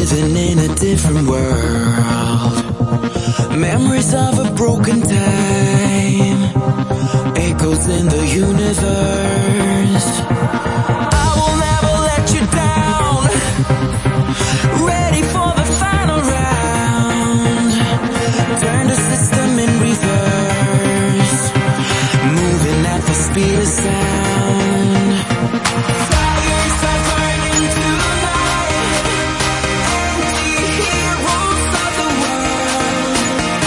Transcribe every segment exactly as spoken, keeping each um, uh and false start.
living in a different world. Memories of a broken time, echoes in the universe. I will never let you down. Ready for the final round. Turn the system in reverse, moving at the speed of sound. Fires are burning tonight, anti-heroes of the world.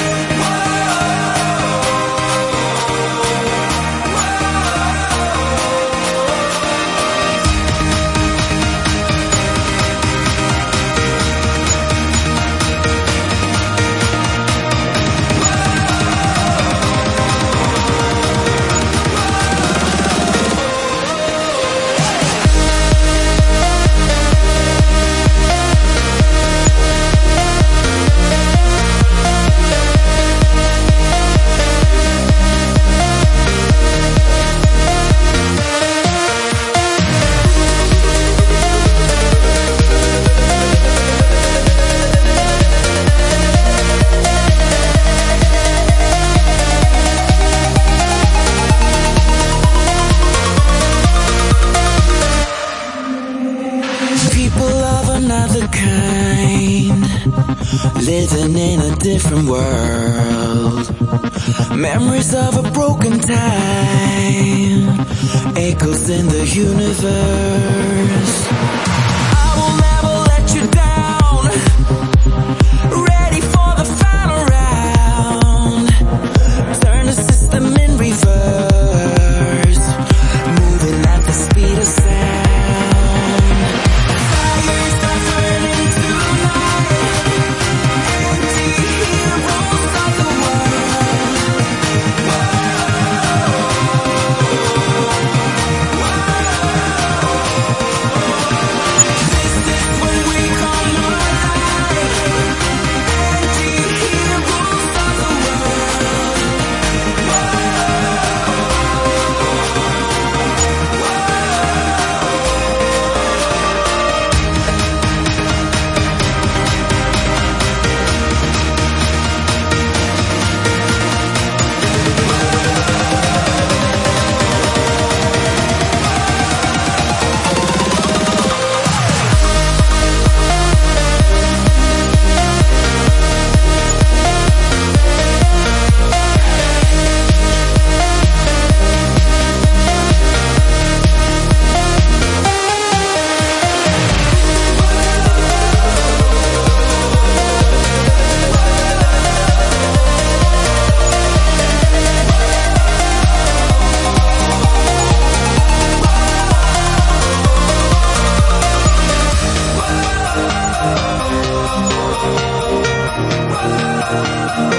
Another kind, living in a different world. Memories of a broken time, echoes in the universe. I will never let you down. Ready for the final round. Turn the system in reverse, moving at the speed of sound.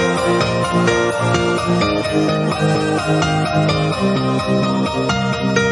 We'll be right back.